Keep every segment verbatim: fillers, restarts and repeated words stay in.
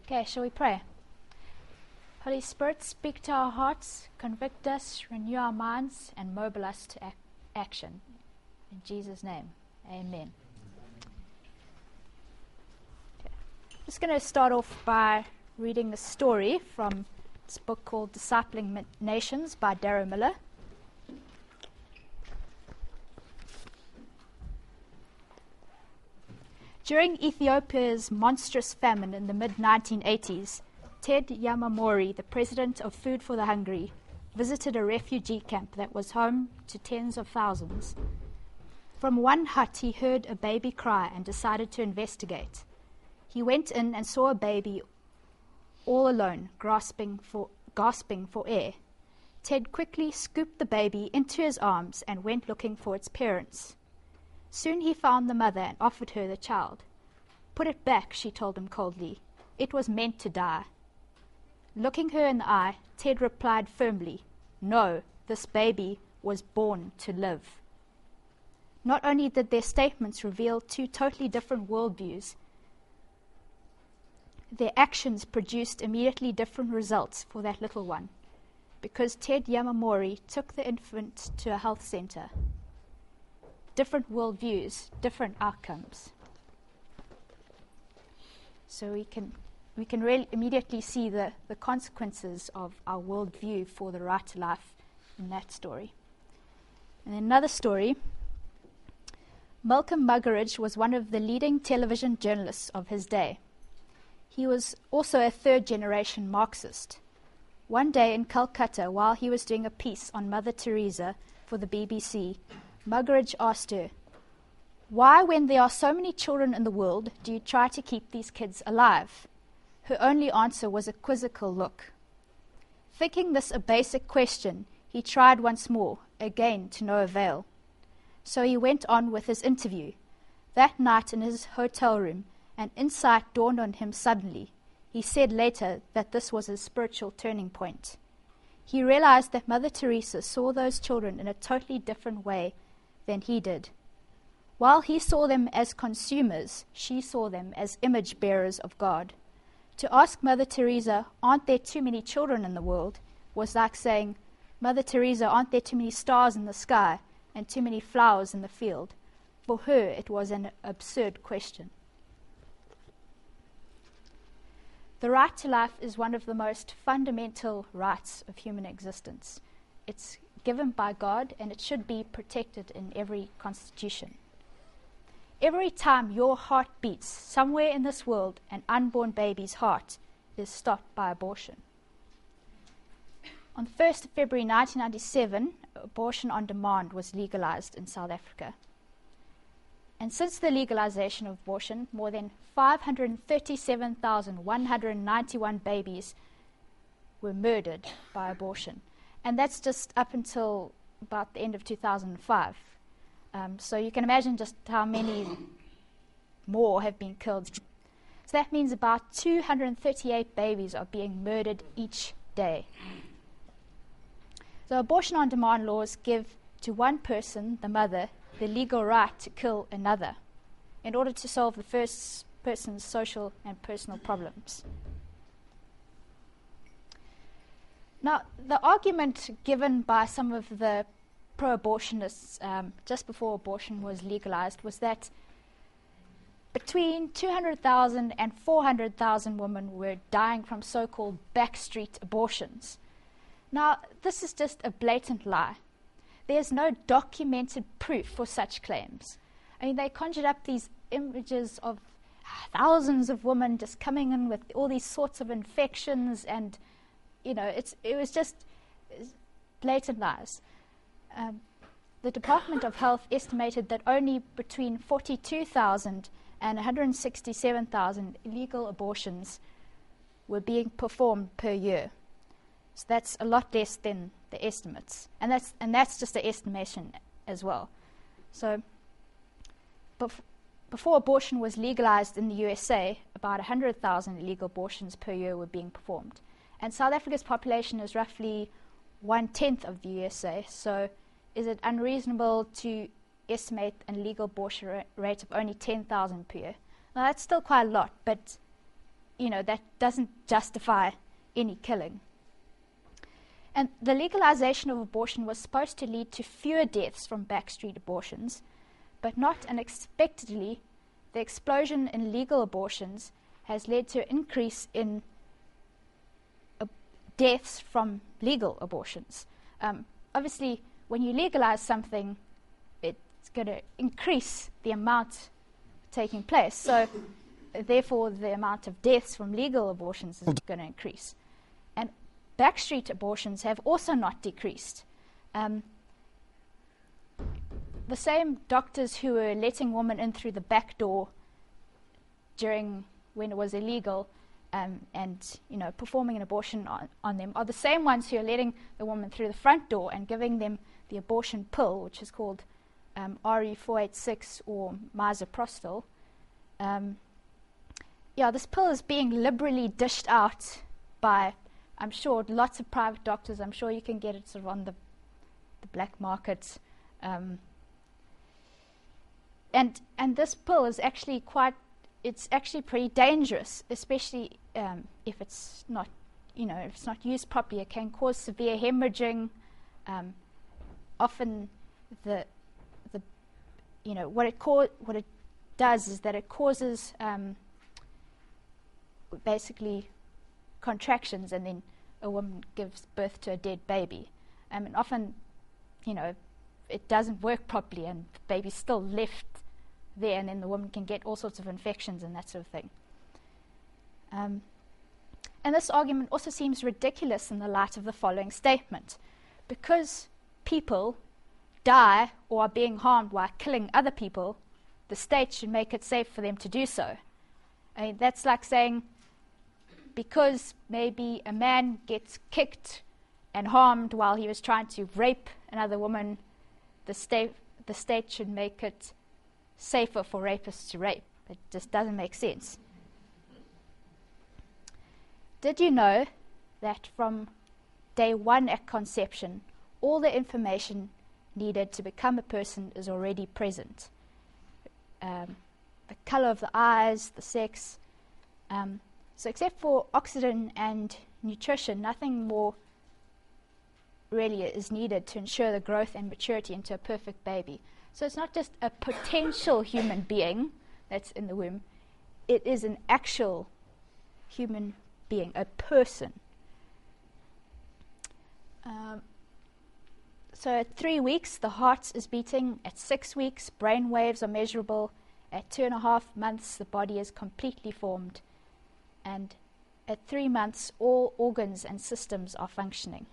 Okay, shall we pray? Holy Spirit, speak to our hearts, convict us, renew our minds, and mobilize us to ac- action. In Jesus' name, amen. Okay. I'm just going to start off by reading a story from this book called Discipling Nations by Darrow Miller. During Ethiopia's monstrous famine in the mid nineteen eighties, Ted Yamamori, the president of Food for the Hungry, visited a refugee camp that was home to tens of thousands. From one hut, he heard a baby cry and decided to investigate. He went in and saw a baby all alone, grasping for, gasping for air. Ted quickly scooped the baby into his arms and went looking for its parents. Soon he found the mother and offered her the child. "Put it back," she told him coldly. "It was meant to die." Looking her in the eye, Ted replied firmly, "No, this baby was born to live." Not only did their statements reveal two totally different worldviews, their actions produced immediately different results for that little one, because Ted Yamamori took the infant to a health center. Different worldviews, different outcomes. So we can we can really immediately see the, the consequences of our worldview for the right to life in that story. And another story, Malcolm Muggeridge was one of the leading television journalists of his day. He was also a third-generation Marxist. One day in Calcutta, while he was doing a piece on Mother Teresa for the B B C, Muggeridge asked her, "Why, when there are so many children in the world, do you try to keep these kids alive?" Her only answer was a quizzical look. Thinking this a basic question, he tried once more, again to no avail. So he went on with his interview. That night in his hotel room, an insight dawned on him suddenly. He said later that this was his spiritual turning point. He realized that Mother Teresa saw those children in a totally different way than he did. While he saw them as consumers, she saw them as image bearers of God. To ask Mother Teresa, "Aren't there too many children in the world?" was like saying, "Mother Teresa, aren't there too many stars in the sky and too many flowers in the field?" For her, it was an absurd question. The right to life is one of the most fundamental rights of human existence. It's given by God, and it should be protected in every constitution. Every time your heart beats, somewhere in this world, an unborn baby's heart is stopped by abortion. On the first of February nineteen ninety-seven, abortion on demand was legalized in South Africa. And since the legalization of abortion, more than five hundred thirty-seven thousand one hundred ninety-one babies were murdered by abortion. And that's just up until about the end of two thousand five. Um, so you can imagine just how many more have been killed. So that means about two hundred thirty-eight babies are being murdered each day. So abortion on demand laws give to one person, the mother, the legal right to kill another in order to solve the first person's social and personal problems. Now, the argument given by some of the pro-abortionists um, just before abortion was legalized was that between two hundred thousand and four hundred thousand women were dying from so-called backstreet abortions. Now, this is just a blatant lie. There's no documented proof for such claims. I mean, they conjured up these images of thousands of women just coming in with all these sorts of infections, and, you know, it's it was just blatant lies. Um, the Department of Health estimated that only between forty-two thousand and one hundred sixty-seven thousand illegal abortions were being performed per year. So that's a lot less than the estimates. And that's and that's just an estimation as well. So bef- before abortion was legalized in the U S A, about one hundred thousand illegal abortions per year were being performed. And South Africa's population is roughly one-tenth of the U S A, so is it unreasonable to estimate an illegal abortion ra- rate of only ten thousand per year? Now, that's still quite a lot, but you know, that doesn't justify any killing. And the legalization of abortion was supposed to lead to fewer deaths from backstreet abortions, but not unexpectedly, the explosion in legal abortions has led to an increase in uh, deaths from legal abortions. Um, obviously, when you legalize something, it's going to increase the amount taking place. So, therefore, the amount of deaths from legal abortions is going to increase. And backstreet abortions have also not decreased. Um, the same doctors who were letting women in through the back door during when it was illegal um, and, you know, performing an abortion on, on them are the same ones who are letting the woman through the front door and giving them the abortion pill, which is called um, R E four eighty-six or misoprostol. Um, yeah, this pill is being liberally dished out by, I'm sure, lots of private doctors. I'm sure you can get it sort of on the, the black market. Um, and and this pill is actually quite, it's actually pretty dangerous, especially um, if it's not, you know, if it's not used properly. It can cause severe hemorrhaging. Um, often, the the you know what it co- what it does is that it causes um, basically contractions, and then a woman gives birth to a dead baby. Um, and often, you know, it doesn't work properly, and the baby's still left there, and then the woman can get all sorts of infections and that sort of thing. Um, and this argument also seems ridiculous in the light of the following statement. Because people die or are being harmed while killing other people, the state should make it safe for them to do so. I mean, that's like saying, because maybe a man gets kicked and harmed while he was trying to rape another woman, the state the state should make it safer for rapists to rape. It just doesn't make sense. Did you know that from day one at conception, all the information needed to become a person is already present? Um, the color of the eyes, the sex. Um, so except for oxygen and nutrition, nothing more really is needed to ensure the growth and maturity into a perfect baby. So it's not just a potential human being that's in the womb, it is an actual human being, a person. Um, so at three weeks, the heart is beating. At six weeks, brain waves are measurable. At two and a half months, the body is completely formed. And at three months, all organs and systems are functioning.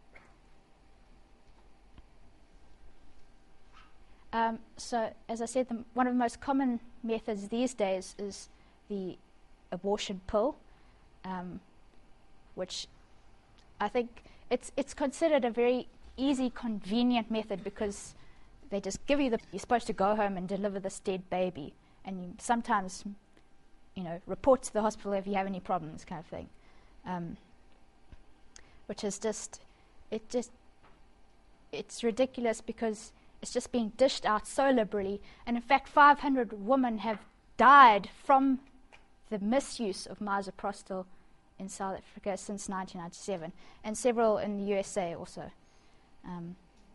Um, so, as I said, the, one of the most common methods these days is the abortion pill, um, which I think it's it's considered a very easy, convenient method because they just give you the. You're supposed to go home and deliver this dead baby, and you sometimes, you know, report to the hospital if you have any problems, kind of thing, um, which is just it just it's ridiculous because it's just being dished out so liberally. And in fact, five hundred women have died from the misuse of misoprostol in South Africa since nineteen ninety-seven, and several in the U S A also. Um,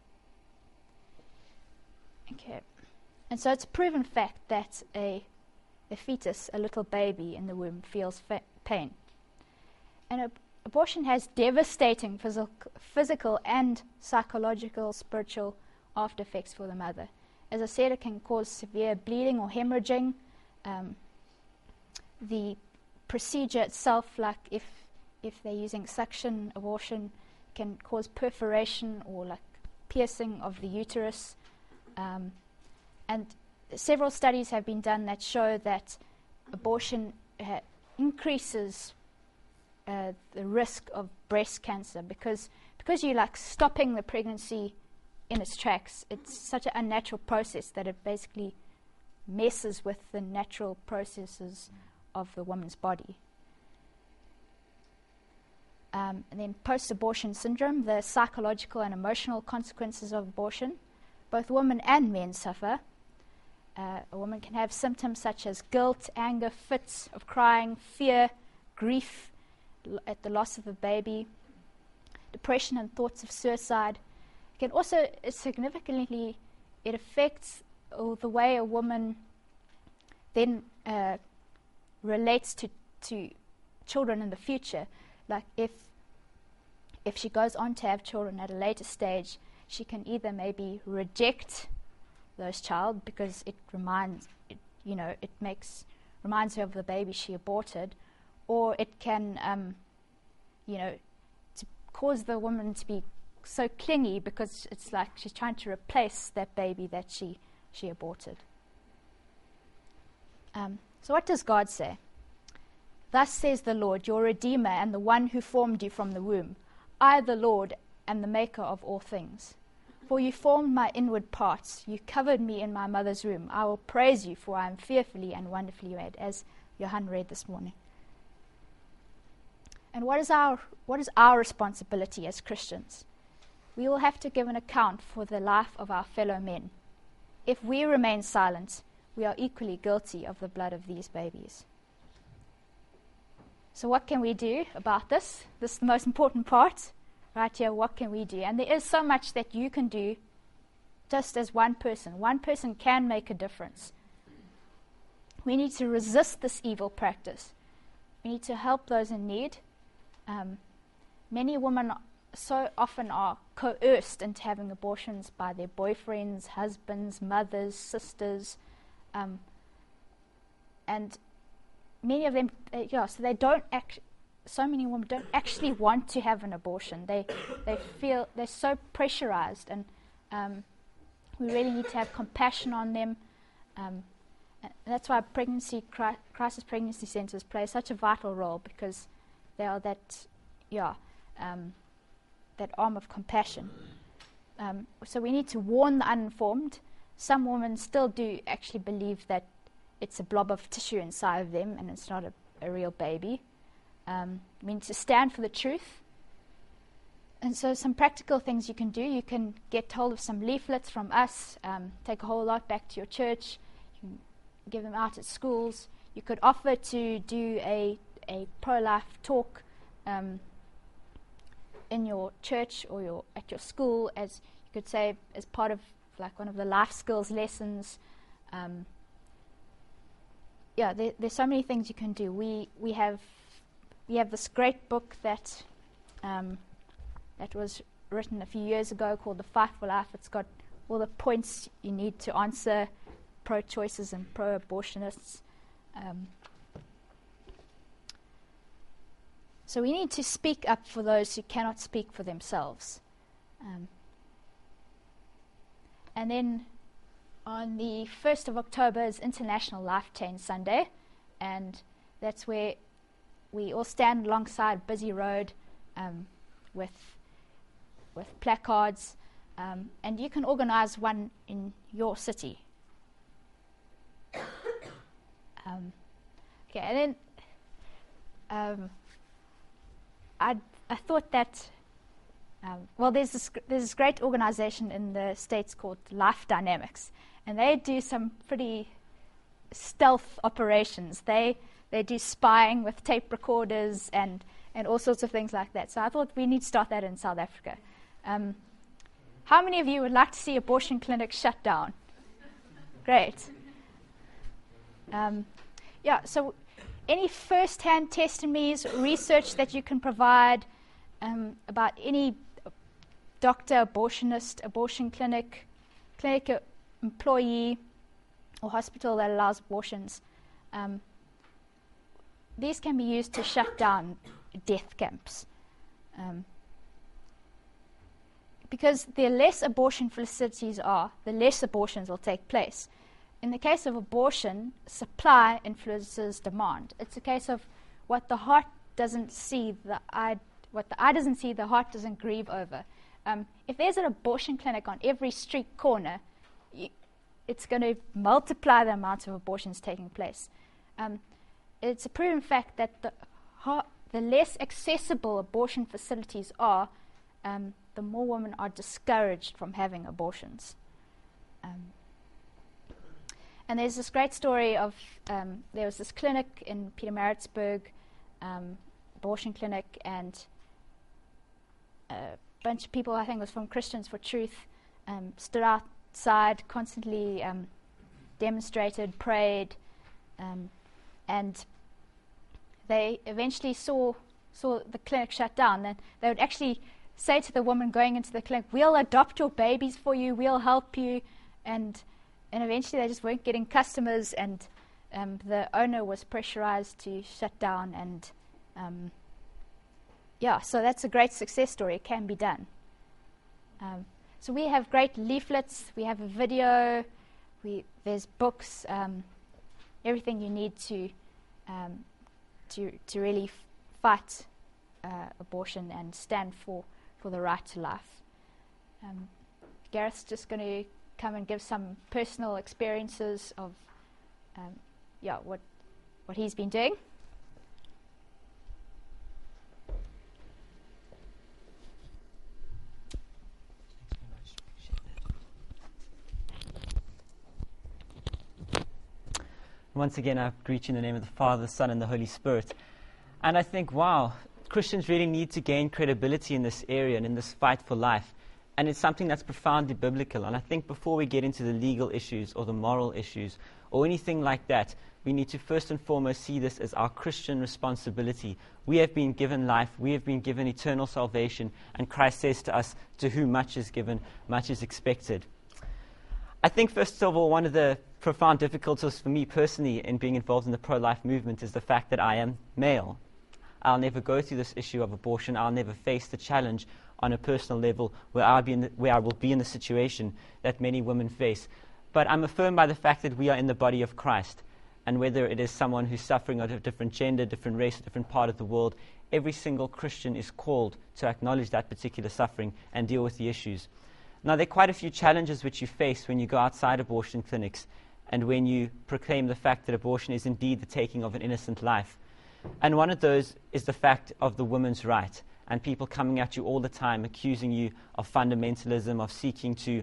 okay. And so it's a proven fact that a, a fetus, a little baby in the womb, feels fa- pain. And ab- abortion has devastating physical, physical and psychological, spiritual after effects for the mother. As I said, it can cause severe bleeding or hemorrhaging. Um, the procedure itself, like if if they're using suction abortion, can cause perforation or like piercing of the uterus. Um, and several studies have been done that show that abortion uh, increases uh, the risk of breast cancer because because you're like stopping the pregnancy in its tracks. It's such an unnatural process that it basically messes with the natural processes of the woman's body. Um, and then post-abortion syndrome, the psychological and emotional consequences of abortion. Both women and men suffer. Uh, a woman can have symptoms such as guilt, anger, fits of crying, fear, grief l- at the loss of a baby, depression and thoughts of suicide. It can also uh, significantly, it affects uh, the way a woman then uh, relates to, to children in the future. Like if if she goes on to have children at a later stage, she can either maybe reject those child because it reminds it, you know it makes reminds her of the baby she aborted, or it can um, you know to cause the woman to be so clingy because it's like she's trying to replace that baby that she she aborted. Um, so what does God say? Thus says the Lord, your Redeemer and the one who formed you from the womb. I, the Lord, am the maker of all things. For you formed my inward parts. You covered me in my mother's womb. I will praise you, for I am fearfully and wonderfully made, as Johan read this morning. And what is our what is our responsibility as Christians? We will have to give an account for the life of our fellow men. If we remain silent, we are equally guilty of the blood of these babies. So what can we do about this? This is the most important part. Right here, what can we do? And there is so much that you can do just as one person. One person can make a difference. We need to resist this evil practice. We need to help those in need. Um, many women so often are coerced into having abortions by their boyfriends, husbands, mothers, sisters, um, and many of them, uh, yeah, so they don't act. So many women don't actually want to have an abortion. They they feel they're so pressurized, and um, we really need to have compassion on them. Um, and that's why pregnancy cri- crisis pregnancy centers play such a vital role, because they are that, yeah, um, that arm of compassion. Um, so we need to warn the uninformed. Some women still do actually believe that it's a blob of tissue inside of them and it's not a, a real baby. Um, we need to stand for the truth. And so some practical things you can do. You can get hold of some leaflets from us, um, take a whole lot back to your church, you can give them out at schools. You could offer to do a, a pro-life talk um, in your church or your at your school, as you could say, as part of like one of the life skills lessons. Um, yeah, there, there's so many things you can do. We we have we have this great book that um, that was written a few years ago called The Fight for Life. It's got all the points you need to answer pro-choicers and pro-abortionists. Um, so we need to speak up for those who cannot speak for themselves. Um, and then on the first of October is International Life Change Sunday, and that's where we all stand alongside Busy Road um, with with placards, um, and you can organize one in your city. um, okay, and then um, I I thought that um, well, there's this there's this great organization in the States called Life Dynamics, and they do some pretty stealth operations. They they do spying with tape recorders and, and all sorts of things like that. So I thought we need to start that in South Africa. Um, how many of you would like to see abortion clinics shut down? Great. Um, yeah, so any first-hand testimonies, research that you can provide um, about any doctor, abortionist, abortion clinic, clinic uh, employee, or hospital that allows abortions, um, these can be used to shut down death camps. Um, because the less abortion facilities are, the less abortions will take place. In the case of abortion, supply influences demand. It's a case of what the heart doesn't see, the eye, what the eye doesn't see, the heart doesn't grieve over. Um, if there's an abortion clinic on every street corner, you, it's going to multiply the amount of abortions taking place. Um, it's a proven fact that the, ha- the less accessible abortion facilities are, um, the more women are discouraged from having abortions. Um, and there's this great story of, um, there was this clinic in Pietermaritzburg um, abortion clinic, and a bunch of people, I think it was from Christians for Truth, um, stood outside, constantly um, demonstrated, prayed, um, and they eventually saw saw the clinic shut down. And they would actually say to the woman going into the clinic, "We'll adopt your babies for you, we'll help you," and and eventually they just weren't getting customers, and um, the owner was pressurized to shut down. And um, yeah, so that's a great success story. It can be done. Um, so we have great leaflets, we have a video, we there's books, um, everything you need to um, to to really f- fight uh, abortion and stand for, for the right to life. Um, Gareth's just going to come and give some personal experiences of um, yeah what what he's been doing. Once again, I greet you in the name of the Father, the Son, and the Holy Spirit. And I think, wow, Christians really need to gain credibility in this area and in this fight for life. And it's something that's profoundly biblical. And I think before we get into the legal issues or the moral issues or anything like that, we need to first and foremost see this as our Christian responsibility. We have been given life, we have been given eternal salvation, and Christ says to us, to whom much is given, much is expected. I think, first of all, one of the profound difficulties for me personally in being involved in the pro-life movement is the fact that I am male. I'll never go through this issue of abortion. I'll never face the challenge on a personal level where I'll be in the, where I will be in the situation that many women face. But I'm affirmed by the fact that we are in the body of Christ. And whether it is someone who's suffering of a different gender, different race, different part of the world, every single Christian is called to acknowledge that particular suffering and deal with the issues. Now, there are quite a few challenges which you face when you go outside abortion clinics and when you proclaim the fact that abortion is indeed the taking of an innocent life. And one of those is the fact of the woman's right, and people coming at you all the time, accusing you of fundamentalism, of seeking to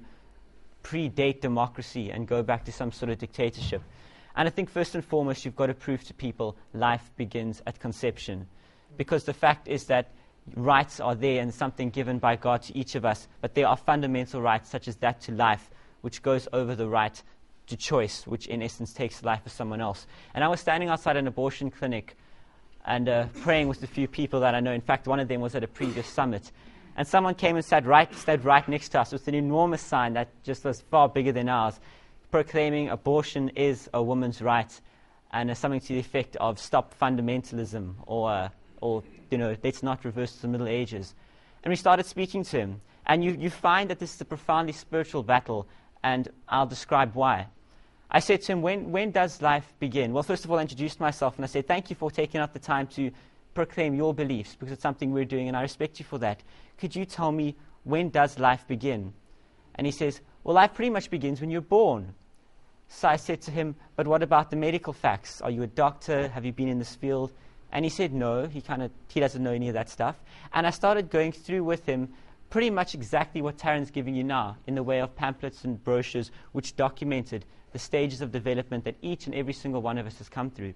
predate democracy and go back to some sort of dictatorship. And I think first and foremost, you've got to prove to people life begins at conception. Because the fact is that rights are there and something given by God to each of us, but there are fundamental rights such as that to life, which goes over the right to choice, which in essence takes the life of someone else. And I was standing outside an abortion clinic and uh, praying with a few people that I know. In fact, one of them was at a previous summit. And someone came and sat right, stayed right next to us with an enormous sign that just was far bigger than ours, proclaiming abortion is a woman's right, and uh, something to the effect of stop fundamentalism, or, uh, or you know, let's not reverse to the Middle Ages. And we started speaking to him. And you, you find that this is a profoundly spiritual battle, and I'll describe why. I said to him, when, when does life begin? Well, first of all, I introduced myself, and I said, thank you for taking out the time to proclaim your beliefs, because it's something we're doing, and I respect you for that. Could you tell me, when does life begin? And he says, well, life pretty much begins when you're born. So I said to him, but what about the medical facts? Are you a doctor? Have you been in this field? And he said no, he kind of he doesn't know any of that stuff. And I started going through with him pretty much exactly what Taryn's giving you now, in the way of pamphlets and brochures which documented the stages of development that each and every single one of us has come through.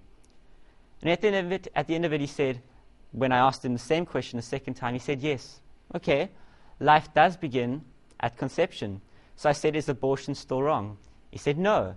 And at the end of it, at the end of it, he said, when I asked him the same question the second time, he said, yes, okay, life does begin at conception. So I said, is abortion still wrong? He said, no.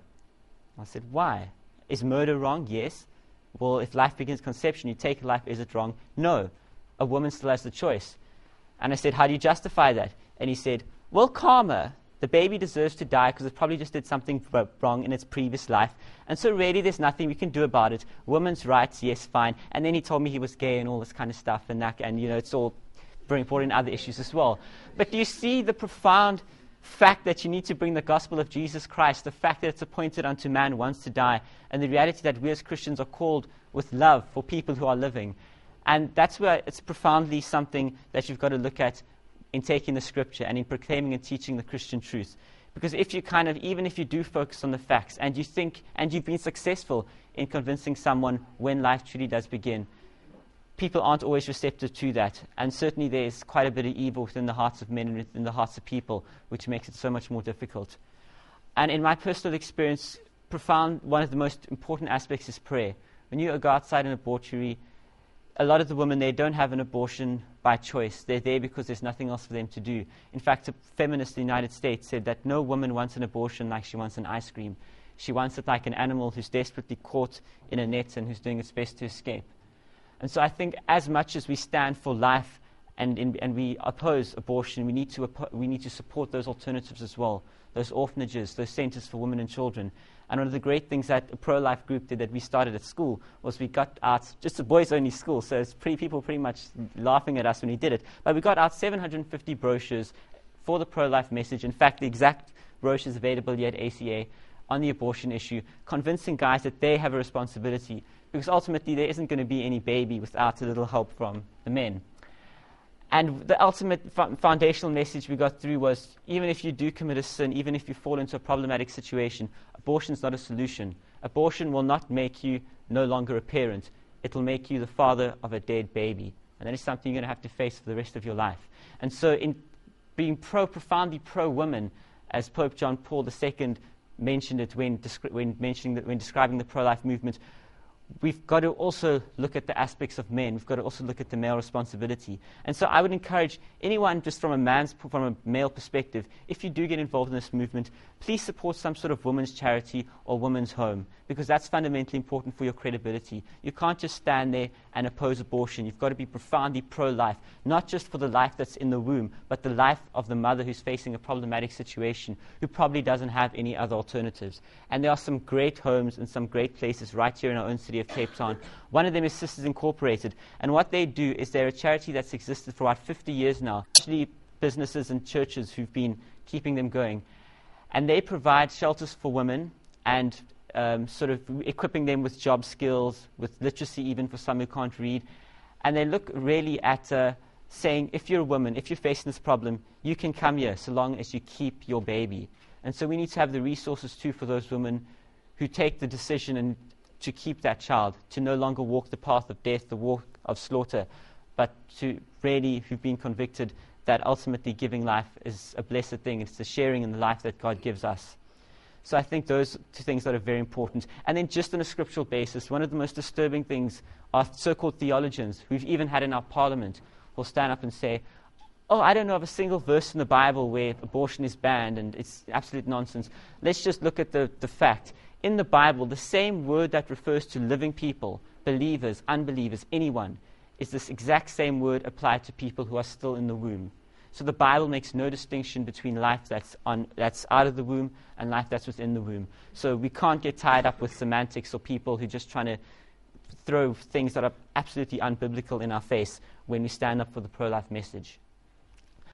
I said, why? Is murder wrong? Yes. Well, if life begins conception, you take life, is it wrong? No. A woman still has the choice. And I said, how do you justify that? And he said, well, karma. The baby deserves to die because it probably just did something wrong in its previous life. And so really there's nothing we can do about it. Women's rights, yes, fine. And then he told me he was gay and all this kind of stuff. And, that, and you know, it's all very important in other issues as well. But do you see the profound fact that you need to bring the gospel of Jesus Christ, the fact that it's appointed unto man once to die, and the reality that we as Christians are called with love for people who are living? And that's where it's profoundly something that you've got to look at in taking the scripture and in proclaiming and teaching the Christian truth. Because if you kind of, even if you do focus on the facts and you think, and you've been successful in convincing someone when life truly does begin, people aren't always receptive to that. And certainly there's quite a bit of evil within the hearts of men and within the hearts of people, which makes it so much more difficult. And in my personal experience, profound, one of the most important aspects is prayer. When you go outside an abortory, a lot of the women, they don't have an abortion by choice. They're there because there's nothing else for them to do. In fact, a feminist in the United States said that no woman wants an abortion like she wants an ice cream. She wants it like an animal who's desperately caught in a net and who's doing its best to escape. And so I think as much as we stand for life and, in, and we oppose abortion, we need, to oppo- we need to support those alternatives as well, those orphanages, those centers for women and children. And one of the great things that a pro-life group did that we started at school was we got out, just a boys-only school, so it's pretty, people pretty much laughing at us when we did it, but we got out seven hundred fifty brochures for the pro-life message. In fact, the exact brochures available here at A C A on the abortion issue, convincing guys that they have a responsibility, because ultimately there isn't going to be any baby without a little help from the men. And the ultimate f- foundational message we got through was, even if you do commit a sin, even if you fall into a problematic situation, abortion is not a solution. Abortion will not make you no longer a parent. It will make you the father of a dead baby. And that is something you're going to have to face for the rest of your life. And so in being pro, profoundly pro-women, as Pope John Paul the Second mentioned it when, descri- when, mentioning the, when describing the pro-life movement, we've got to also look at the aspects of men. We've got to also look at the male responsibility. And so I would encourage anyone, just from a man's, from a male perspective, if you do get involved in this movement, please support some sort of women's charity or women's home, because that's fundamentally important for your credibility. You can't just stand there and oppose abortion. You've got to be profoundly pro-life, not just for the life that's in the womb, but the life of the mother who's facing a problematic situation, who probably doesn't have any other alternatives. And there are some great homes and some great places right here in our own city of Cape Town. One of them is Sisters Incorporated, and what they do is they're a charity that's existed for about fifty years now, actually businesses and churches who've been keeping them going. And they provide shelters for women and um, sort of equipping them with job skills, with literacy even for some who can't read. And they look really at uh, saying, if you're a woman, if you're facing this problem, you can come here so long as you keep your baby. And so we need to have the resources too for those women who take the decision and to keep that child, to no longer walk the path of death, the walk of slaughter, but to really, who've been convicted that ultimately giving life is a blessed thing. It's the sharing in the life that God gives us. So I think those two things that are very important. And then just on a scriptural basis, one of the most disturbing things are so-called theologians, who we've even had in our parliament, will stand up and say, oh, I don't know of a single verse in the Bible where abortion is banned and it's absolute nonsense. Let's just look at the, the fact. In the Bible, the same word that refers to living people, believers, unbelievers, anyone, is this exact same word applied to people who are still in the womb. So the Bible makes no distinction between life that's on, that's out of the womb and life that's within the womb. So we can't get tied up with semantics or people who are just trying to throw things that are absolutely unbiblical in our face when we stand up for the pro-life message.